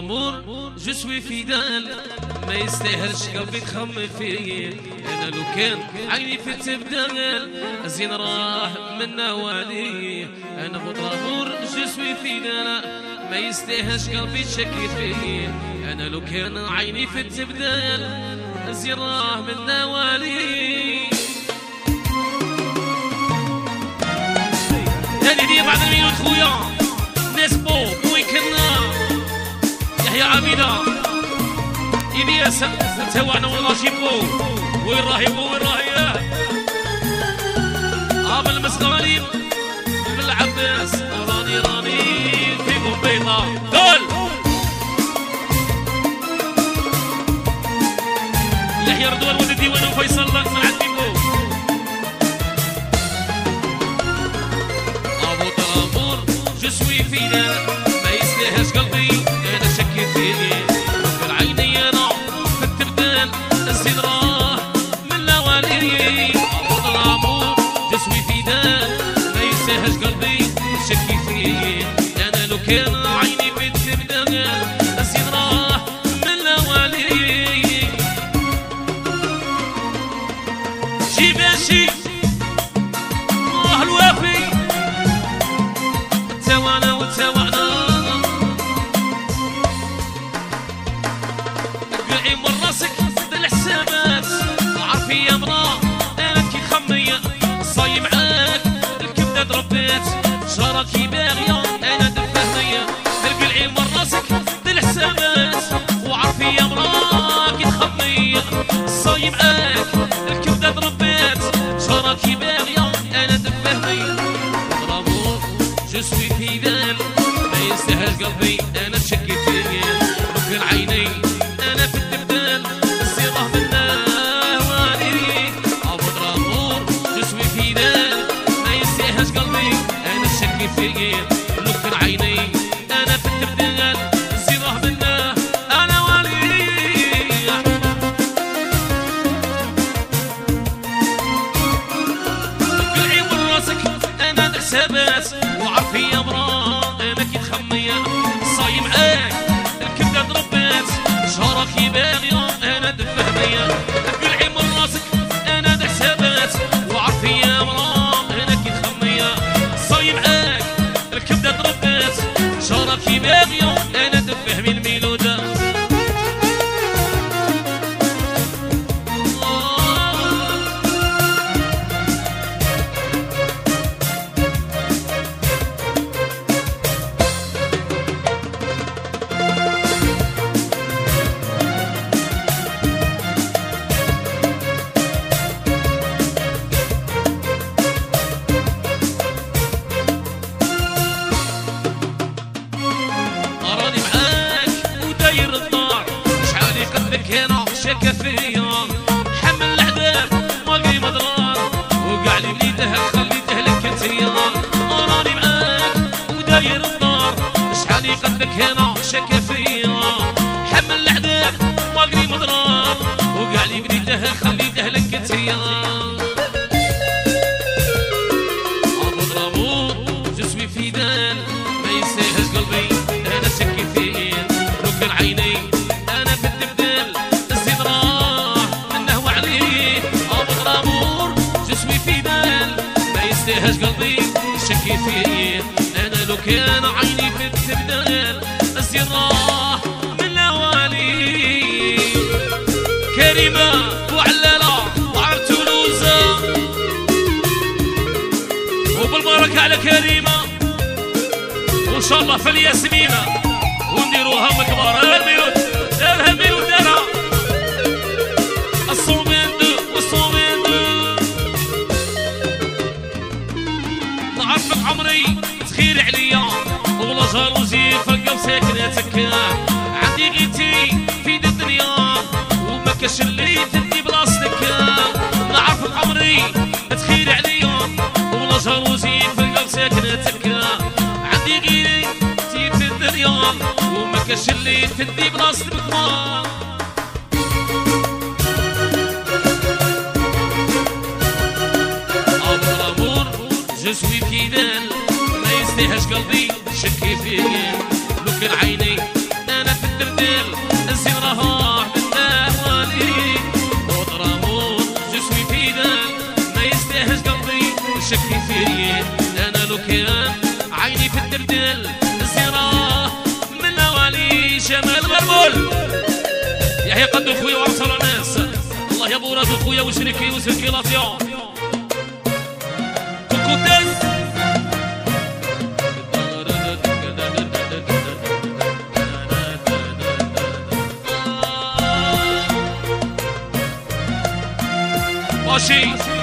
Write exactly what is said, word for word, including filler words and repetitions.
لامور جو سوي فيدال ما يستاهلش قلبي تخمم فيه. انا لو كان عيني في التبدال زين راح منا والي. انا بوت لامور جو سوي فيدال ما يستاهلش قلبي تشكي فيه. انا لو كان عيني في التبدال زين راح منا والي. هذه دي بعد المينوت خويا نسبو ويكنا يحيى عبيدة إلياس توانا والله جيبو وين راهيبو وين راهي اب المسغالين بالعباس راني راني فيكم بيضة قول يحيى رضوان ولد الديوان وفيصل من عند بيبو ابو طابور جو سوي فينا ما يستاهلش قلبي انا شكيت فيه. في عيني انا في التبدال الزين راه من الاوالي. ابو طابور جو سوي فينا ما يستاهلش قلبي شكيت فيه. انا لو كان عيني في التبدال الزين راه من الاوالي. شي ماشي الله الوافي توانا وتوانا قلعي من راسك الحسابات عارفي يا مرا انا كي خمية صايم معاك الكبدة ضربات شراكي باغية انا دفهمية. قلعي من راسك الحسابات وعارفي يا مرا كي خمية صايم معاك الكبدة ضربات شراكي باغية انا دفهمية. برافو جو سوي فيدال ما يستاهلش قلبي انا شكيت فيه. ممكن عيني انا في التبدال السيرة منا والي. ابو طابور جو سوي فيدال ما يستاهلش قلبي انا شكيت فيه. ممكن عيني انا في التبدال السيرة منا انا والي. قلعي من راسك انا حسابات وعارفي يا مرا انا كي تخمية صايم معاك الكبدة ضربات شراكي باغية انا دفهمية. قلعي من راسك انا حسابات وعارفي يا مرا انا كي تخمية صايم معاك الكبدة ضربات شراكي باغية انا دفهمي الميلودة. راني معاك وداير الدار شحال يقدك هنا شاكا فيا حمل العذاب باقي مضرار وكاع اللي بليته خليته لك انتيا. راني معاك وداير الدار شحال يقدك هنا شاكا فيا حمل العذاب باقي مضرار وكاع اللي بليته خليته لك انتيا. ابو طابور جو سوي فيدال ما يستاهلش قلبي انا شكي فيه. لو كان عيني انا في التبدال الزين راه منه وعليه. ابو طابور جو سوي فيدال ما يستاهلش قلبي شكي فيه. انا لو كان عيني في التبدال الزين راه من الاوالي. كريمة وعلالة وعر تولوزة وبالبركة على كريمة وان شاء الله في الياسمينة ونديروها مكبارة. دار البيوت دارها البيوت دارها الصومين دو والصومين دو. نعرفك عمري تخيل عليا والله جالوزي فلقاو ساكناتك. عندي غيتي في دي الدنيا وما كاش اللي تدي بلاصتك. نعرفك عمري تخيل عليا والله جالوزي فلقاو ساكناتك. عندي غيتي في الدنيا وما كاش اللي تدي بلاصتك. ابو طابور جو سوي فيدال ما يستاهلش قلبي شكي فيه. لو كان عيني انا في الدنيا شمال غربول يحيى قدو خويا وعرس الناس الله يا بوراد خويا وشريكي وشريكي لافيون كوكوتاز ماشي